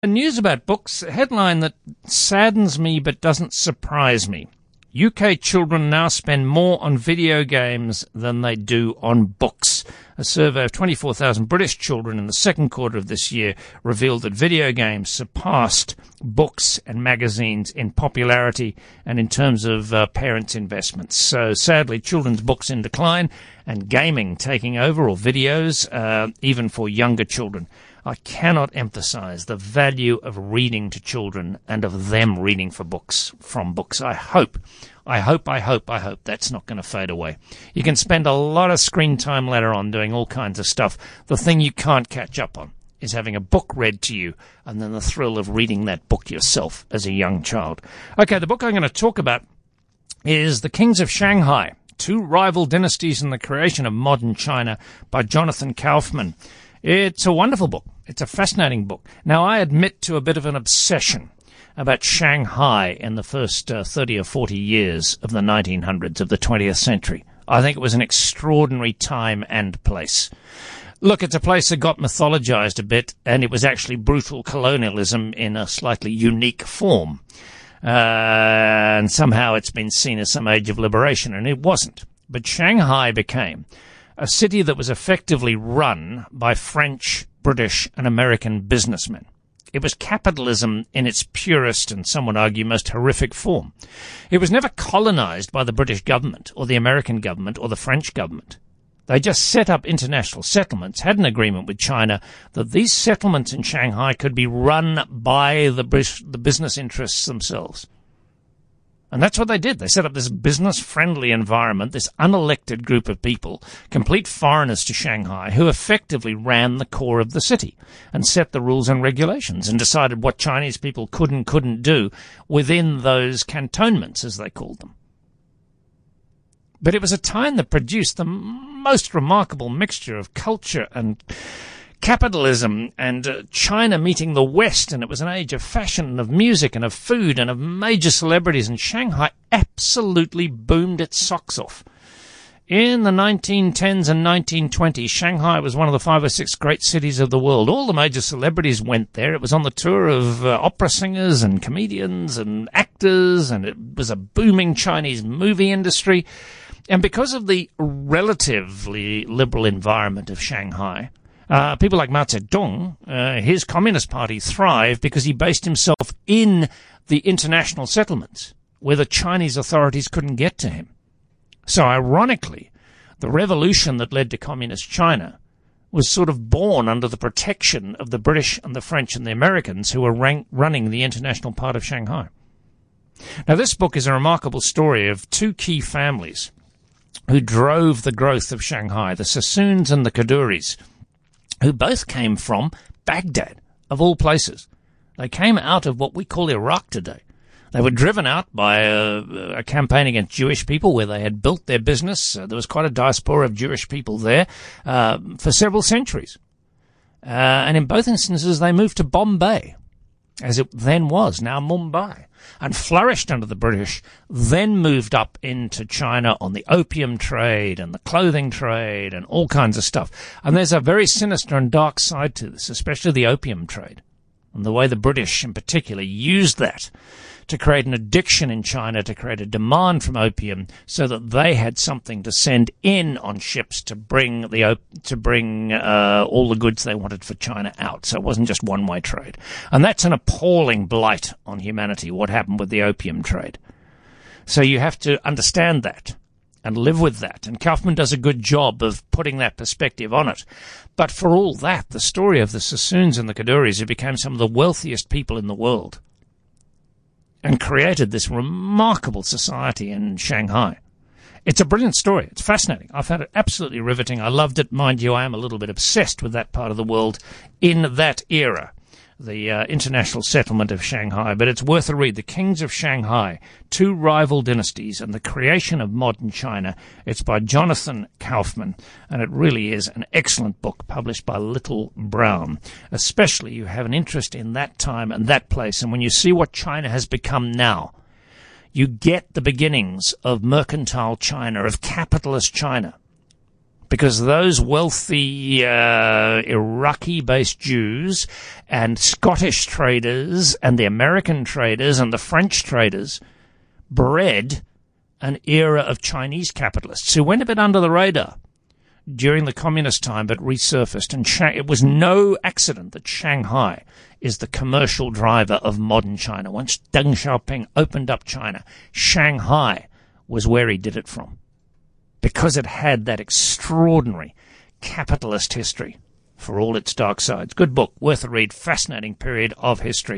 News about books, a headline that saddens me but doesn't surprise me. UK children now spend more on video games than they do on books. A survey of 24,000 British children in the second quarter of this year revealed that video games surpassed books and magazines in popularity and in terms of parents' investments. So sadly, children's books in decline and gaming taking over, or videos, even for younger children. I cannot emphasize the value of reading to children and of them reading from books. I hope that's not going to fade away. You can spend a lot of screen time later on doing all kinds of stuff. The thing you can't catch up on is having a book read to you and then the thrill of reading that book yourself as a young child. Okay, the book I'm going to talk about is The Kings of Shanghai, Two Rival Dynasties and the Creation of Modern China by Jonathan Kaufman. It's a wonderful book. It's a fascinating book. Now, I admit to a bit of an obsession about Shanghai in the first 30 or 40 years of the 1900s of the 20th century. I think it was an extraordinary time and place. Look, it's a place that got mythologized a bit, and it was actually brutal colonialism in a slightly unique form. And somehow it's been seen as some age of liberation, and it wasn't. But Shanghai became a city that was effectively run by French, British, and American businessmen. It was capitalism in its purest and, some would argue, most horrific form. It was never colonized by the British government or the American government or the French government. They just set up international settlements, had an agreement with China that these settlements in Shanghai could be run by the business interests themselves. And that's what they did. They set up this business-friendly environment, this unelected group of people, complete foreigners to Shanghai, who effectively ran the core of the city and set the rules and regulations and decided what Chinese people could and couldn't do within those cantonments, as they called them. But it was a time that produced the most remarkable mixture of culture and capitalism and China meeting the West, and it was an age of fashion and of music and of food and of major celebrities, and Shanghai absolutely boomed its socks off. In the 1910s and 1920s, Shanghai was one of the 5 or 6 great cities of the world. All the major celebrities went there. It was on the tour of opera singers and comedians and actors, and it was a booming Chinese movie industry. And because of the relatively liberal environment of Shanghai, people like Mao Zedong, his Communist Party thrived because he based himself in the international settlements where the Chinese authorities couldn't get to him. So ironically, the revolution that led to Communist China was sort of born under the protection of the British and the French and the Americans who were running the international part of Shanghai. Now, this book is a remarkable story of 2 key families who drove the growth of Shanghai, the Sassoons and the Kaduris, who both came from Baghdad, of all places. They came out of what we call Iraq today. They were driven out by a campaign against Jewish people where they had built their business. There was quite a diaspora of Jewish people there for several centuries. And in both instances, they moved to Bombay, as it then was, now Mumbai, and flourished under the British, then moved up into China on the opium trade and the clothing trade and all kinds of stuff. And there's a very sinister and dark side to this, especially the opium trade, and the way the British in particular used that to create an addiction in China, to create a demand from opium so that they had something to send in on ships to bring all the goods they wanted for China out. So it wasn't just one-way trade. And that's an appalling blight on humanity, what happened with the opium trade. So you have to understand that and live with that. And Kaufman does a good job of putting that perspective on it. But for all that, the story of the Sassoons and the Kaduris, who became some of the wealthiest people in the world, and created this remarkable society in Shanghai. It's a brilliant story. It's fascinating. I found it absolutely riveting. I loved it. Mind you, I am a little bit obsessed with that part of the world in that era, the international settlement of Shanghai. But it's worth a read. The Kings of Shanghai, Two Rival Dynasties and the Creation of Modern China. It's by Jonathan Kaufman, and it really is an excellent book published by Little Brown. Especially you have an interest in that time and that place, and when you see what China has become now, you get the beginnings of mercantile China, of capitalist China. because those wealthy Iraqi-based Jews and Scottish traders and the American traders and the French traders bred an era of Chinese capitalists who went a bit under the radar during the communist time but resurfaced. And it was no accident that Shanghai is the commercial driver of modern China. Once Deng Xiaoping opened up China, Shanghai was where he did it from, because it had that extraordinary capitalist history for all its dark sides. Good book, worth a read, fascinating period of history.